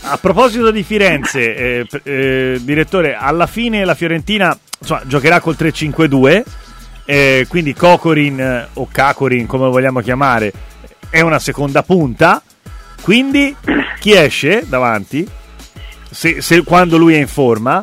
a proposito di Firenze, direttore, alla fine la Fiorentina giocherà col 3-5-2, quindi Kokorin o Kakorin, come vogliamo chiamare, è una seconda punta, quindi chi esce davanti? Se quando lui è in forma?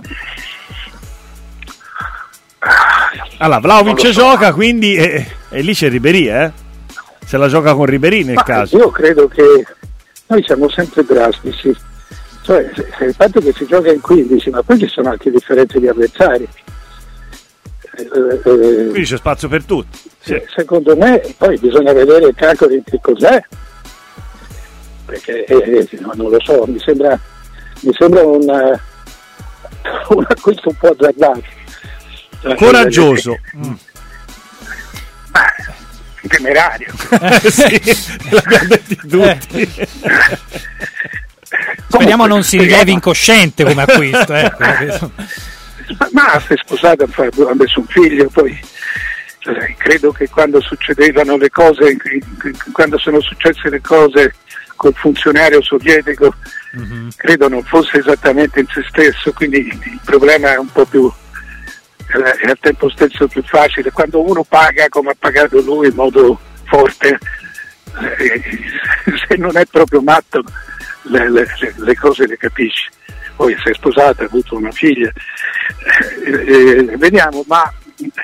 Allora, Vlahovic gioca, quindi e lì c'è Ribéry, se la gioca con Ribéry nel caso. Io credo che noi siamo sempre drastici, cioè il fatto che si gioca in 15, ma poi ci sono anche differenze di avversari. Quindi c'è spazio per tutti. Sì. Secondo me poi bisogna vedere Kakorin che cos'è, perché non lo so, mi sembra un acquisto un po' azzardato. Coraggioso. Temerario. Sì, l'abbiamo detti tutti. Speriamo non si rilevi incosciente come acquisto. Ma si è sposato, ha messo un figlio, poi credo che quando succedevano le cose, quando sono successe le cose col funzionario sovietico, credo non fosse esattamente in se stesso, quindi il problema è un po' più, è al tempo stesso più facile. Quando uno paga come ha pagato lui in modo forte, se non è proprio matto le cose le capisci. Poi si è sposato, ha avuto una figlia, vediamo, ma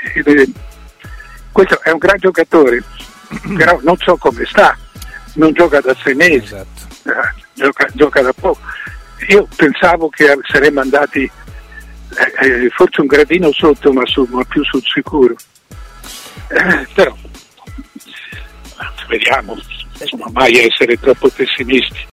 questo è un gran giocatore, però non so come sta, non gioca da 6 mesi. Esatto. Gioca da poco. Io pensavo che saremmo andati forse un gradino sotto, ma più sul sicuro, però vediamo, insomma, mai essere troppo pessimisti.